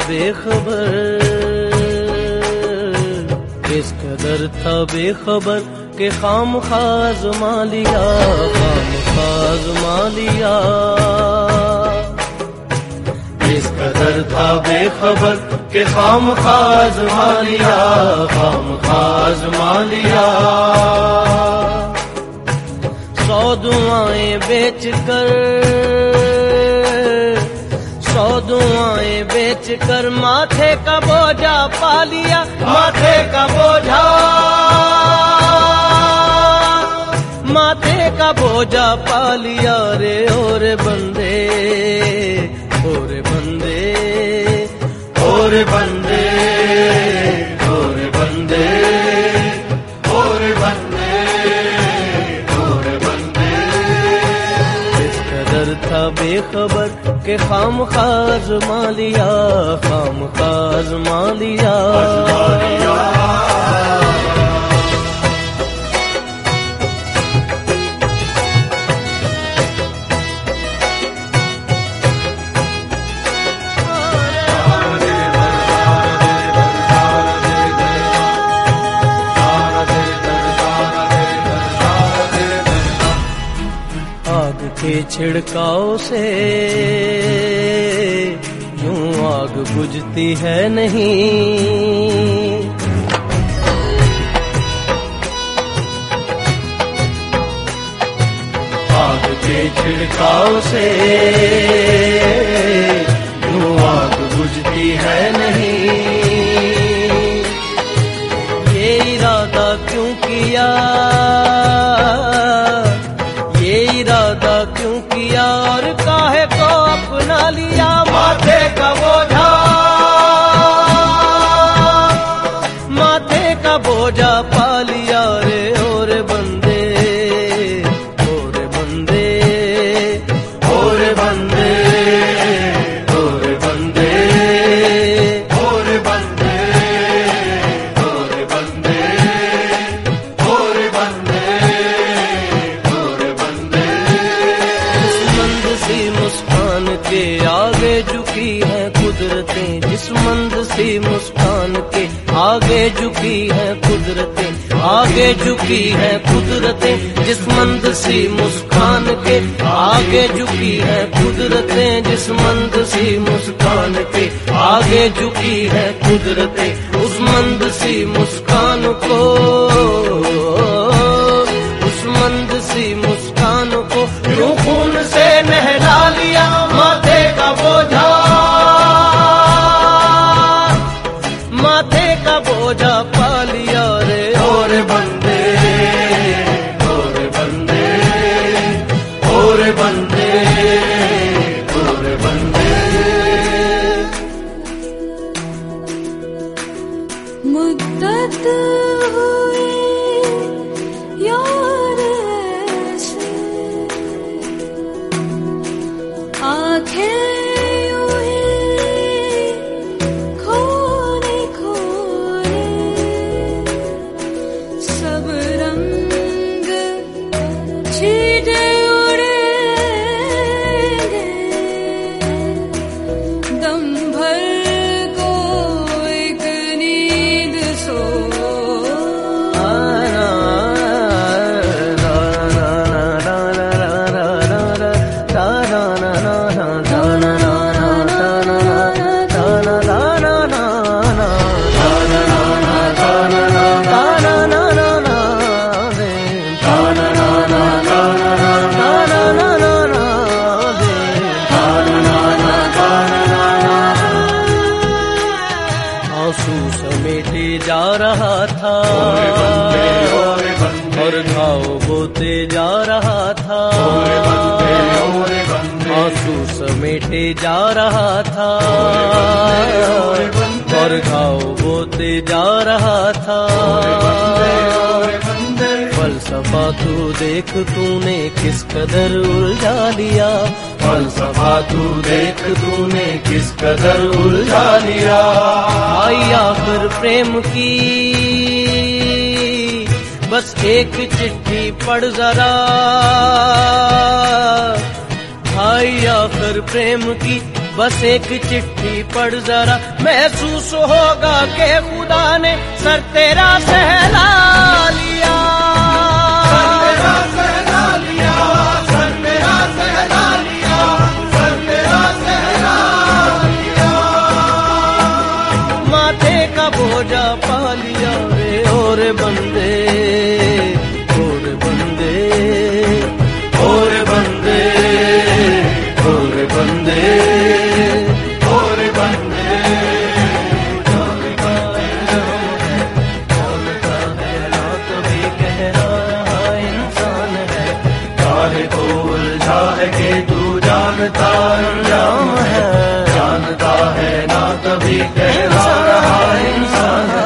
बेखबर, किस कदर था बेखबर के खामखा आज़मा लिया, खामखा आज़मा लिया। किस कदर था बेखबर के खामखा आज़मा लिया, खामखा आज़मा लिया। 100 दुआएं बेचकर, 100 दुआएं बेचकर माथे का बोझा पा लिया, माथे का बोझा, माथे का बोझा पा लिया रे। और बंदे, और बंदे, और बंदे, और बंदे, और बंदे, और बंदे। इस कदर था बेखबर के खामखा आज़मा लिया, खामखा आज़मा लिया। आग के छिड़काव से यूं आग बुझती है नहीं, आग के छिड़काव से यूं आग बुझती है नहीं। ये इरादा क्यों किया, ये इरादा क्यों किया और काहे को अपना लिया। माथे का बोझा, माथे का बोझा पा लिया रे। और बंदे, और बंदे, और बंदे, और बंदे, और बंदे, और बंदे, और बंदे, और बंदे। जिस मंद सी मुस्कान के आगे झुकी है कुदरतें, जिस मंद सी मुस्कान के आगे झुकी है कुदरतें, आगे झुकी है कुदरतें। जिस मंद सी मुस्कान के आगे झुकी है कुदरतें, जिस मंद सी मुस्कान के आगे झुकी है कुदरतें। उस मंद सी मुस्कान को, उस मंद सी मुस्कान को यूं खून से नहला लिया। माथे का बोझा, माथे का बोझा पा लिया रे। और बंदे, और बंदे, और बंदे, और बंदे। मुद्दत हुई यार ऐसे, आंखें यूं ही खोने खोने, सब रंग छीटे उड़ेंगे, दम भर को एक नींद सो। आंसू समेटे जा रहा था और घाव बोते जा रहा था, आंसू समेटे जा रहा था और घाव बोते जा रहा था। फलसफा तू देख तूने किस कदर उलझा लिया, फलसफा तू देख तूने किस कदर उलझा लिया। आई आखिर प्रेम की बस एक चिट्ठी पढ़ जरा, आई आखिर प्रेम की बस एक चिट्ठी पढ़ जरा, महसूस होगा कि खुदा ने सर तेरा सहला लिया। सर तेरा सहला लिया, सर तेरा सहला लिया, सर तेरा सहला लिया। माथे का बोझा पा लिया रे और बंदे, और बंदे, और बंदे, और बंदे, और बंदे। कभी कह रहा इंसान है, काहे को उलझा है कि तू जानता अंजाम है, जानता है ना तभी कह रहा इंसान है।